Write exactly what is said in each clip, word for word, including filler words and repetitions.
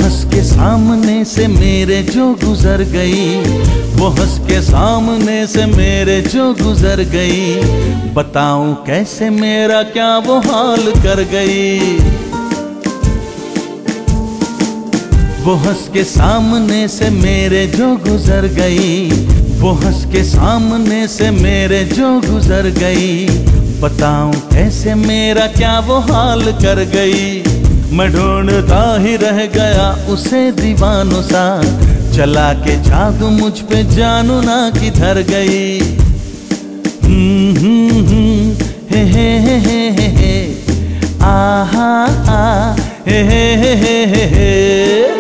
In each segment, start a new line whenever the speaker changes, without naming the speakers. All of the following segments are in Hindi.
हंस के सामने से मेरे जो गुजर गई, वो हंस के सामने से मेरे जो गुजर गई, बताऊं कैसे मेरा क्या वो हाल कर गई। वो हंस के सामने से मेरे जो गुजर गई, वो हंस के सामने से मेरे जो गुजर गई, बताऊं कैसे मेरा क्या वो हाल कर गई। मैं ढूंढता ही रह गया उसे दीवानों सा, चला के जादू मुझ पे जानू ना किधर गई। हम्म हम्म हम्म हे हे हे हे हे हे आहा आ हे हे हे हे हे हे।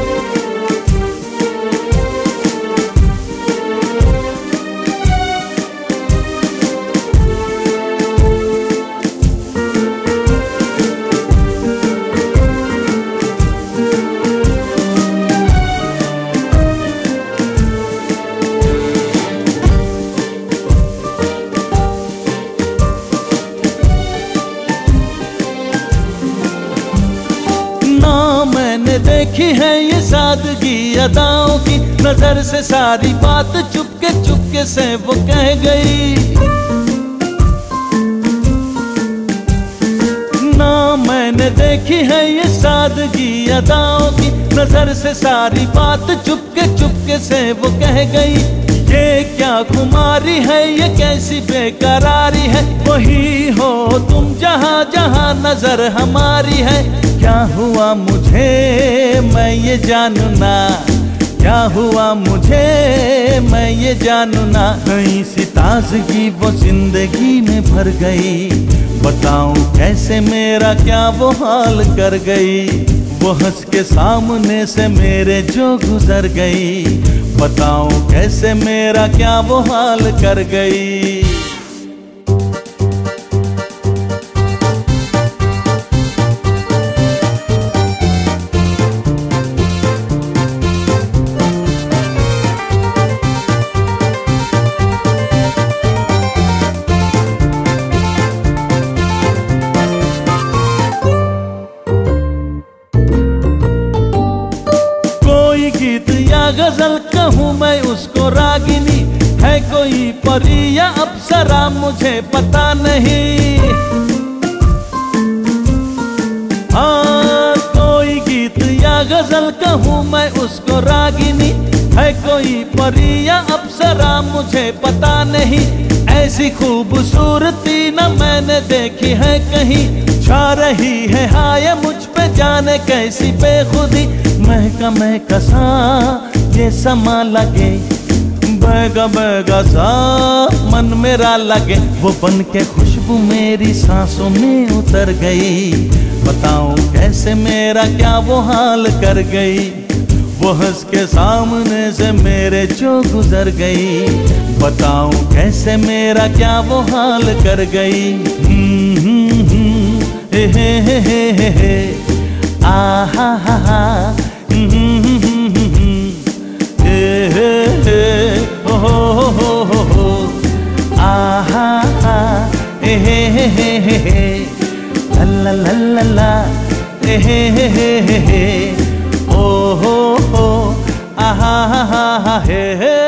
मैंने देखी है ये सादगी अदाओं की, नजर से सारी बात चुपके चुपके से वो कह गई। ना मैंने देखी है ये सादगी अदाओं की, नजर से सारी बात चुपके चुपके से वो कह गई। ये क्या खुमारी है, ये कैसी बेकरारी है, वही हो तुम जहां जहां नजर हमारी है। क्या हुआ मुझे मैं ये जानू ना, क्या हुआ मुझे मैं ये जानू ना, नई सी ताजगी वो जिंदगी में भर गई, बताऊं कैसे मेरा क्या वो हाल कर गई। वो हंस के सामने से मेरे जो गुजर गई, बताऊं कैसे मेरा क्या वो हाल कर गई। गीत या गजल कहूँ मैं उसको रागिनी, है कोई परी या अप्सरा मुझे पता नहीं। हाँ कोई गीत या गजल कहूँ मैं उसको रागिनी, है कोई परी या अप्सरा मुझे पता नहीं। ऐसी खूबसूरती न मैंने देखी है कहीं, छा रही है हाय मुझ पे जाने कैसी बेखुदी। महका महका सा ये समा लगे, बहगा बहगा सा मन मेरा लगे, वो बन के खुशबू मेरी सांसों में उतर गई, बताऊं कैसे मेरा क्या वो हाल कर गई। वो हंस के सामने से मेरे जो गुजर गई, बताऊं कैसे मेरा क्या वो हाल कर गई। हम्म हम्म हम्म हे हे हे हे हे हे आहा हा हा हम्म हम्म हम्म हे हे हे ओ हो हो हो हो आहा हा हे हे हे हे हे ला ला ला ला हे हे हे हे हे ओ हो हो आहा हा हा हे हे।